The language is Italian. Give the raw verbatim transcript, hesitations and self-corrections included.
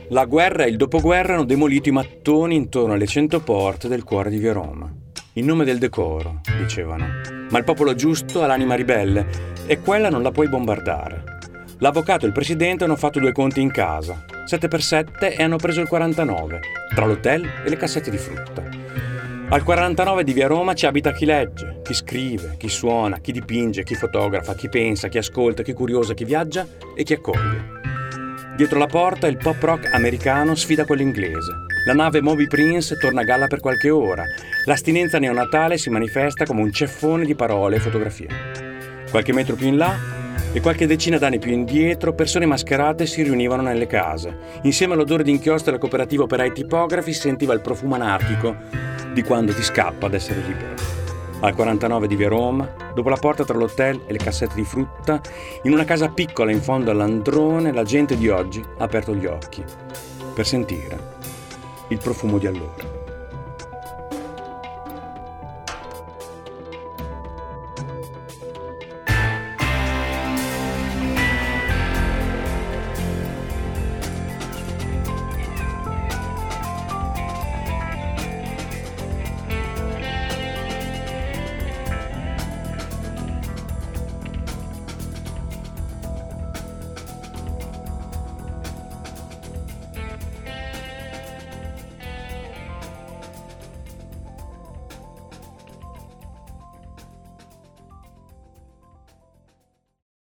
La guerra e il dopoguerra hanno demolito i mattoni intorno alle cento porte del cuore di via Roma. In nome del decoro, dicevano. Ma il popolo giusto ha l'anima ribelle e quella non la puoi bombardare. L'avvocato e il presidente hanno fatto due conti in casa, sette per sette, e hanno preso il quarantanove, tra l'hotel e le cassette di frutta. Al quarantanove di via Roma ci abita chi legge, chi scrive, chi suona, chi dipinge, chi fotografa, chi pensa, chi ascolta, chi curiosa, chi viaggia e chi accoglie. Dietro la porta il pop rock americano sfida quello inglese. La nave Moby Prince torna a galla per qualche ora. L'astinenza neonatale si manifesta come un ceffone di parole e fotografie. Qualche metro più in là e qualche decina d'anni più indietro persone mascherate si riunivano nelle case. Insieme all'odore di inchiostro della cooperativa operai tipografi si sentiva il profumo anarchico di quando ti scappa ad essere libero. Al quarantanove di via Roma, dopo la porta tra l'hotel e le cassette di frutta, in una casa piccola in fondo all'androne, la gente di oggi ha aperto gli occhi per sentire il profumo di allora.